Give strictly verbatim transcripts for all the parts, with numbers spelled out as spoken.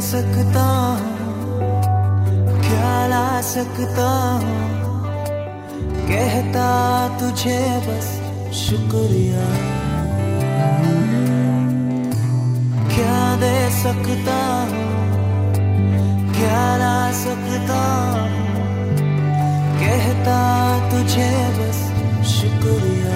सकता हूँ, क्या ला सकता हूँ, कहता तुझे बस शुक्रिया। क्या दे सकता हूँ, क्या ला सकता हूँ, कहता तुझे बस शुक्रिया।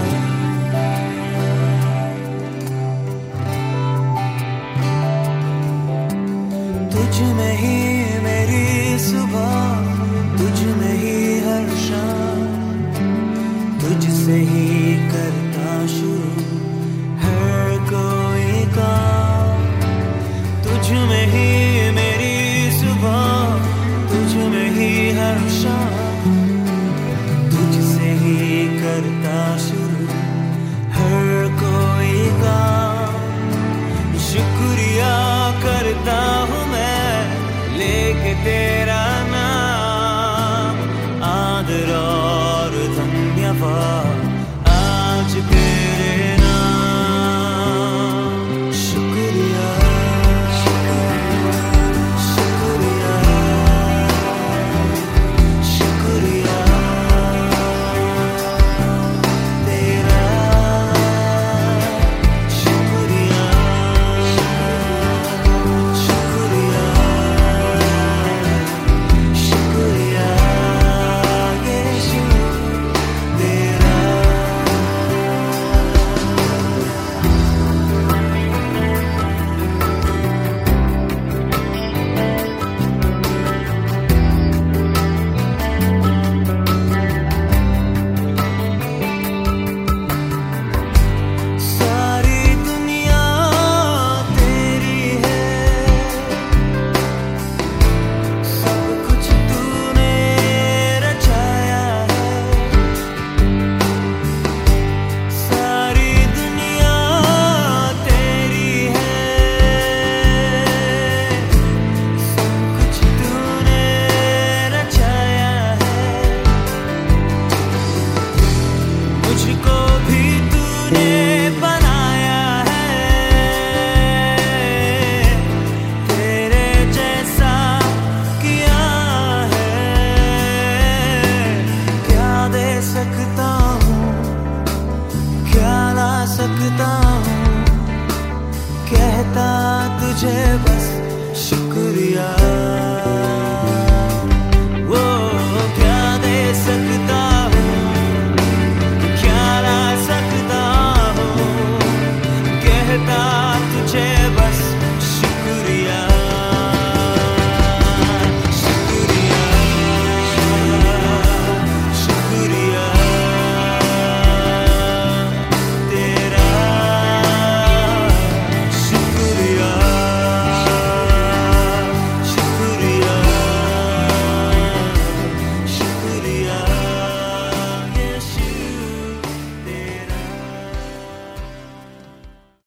तुझ में ही मेरी सुबह, तुझ में ही हर शाम, तुझसे ही करता शुरू हर कोई काम। तुझ में ही मेरी सुबह, तुझ में ही हर शाम, तुझसे ही करता शुरू हर कोई काम। शुक्रिया करता हूँ मैं लेके तेरा नाम, आदर और धन्यवाद आज तेरे नाम। शुक्रिया शुक्रिया शुक्रिया तेरा शुक्रिया शुक्रिया शुक्रिया यीशु तेरा। सारी दुनिया तेरी है, सब कुछ तूने रचाया है। सारी दुनिया तेरी है, सब कुछ तूने रचाया है। मुझको भी तूने बनाया है, तेरे जैसा किया है। क्या दे सकता हूँ, क्या ला सकता हूँ, कहता तुझे बस शुक्रिया।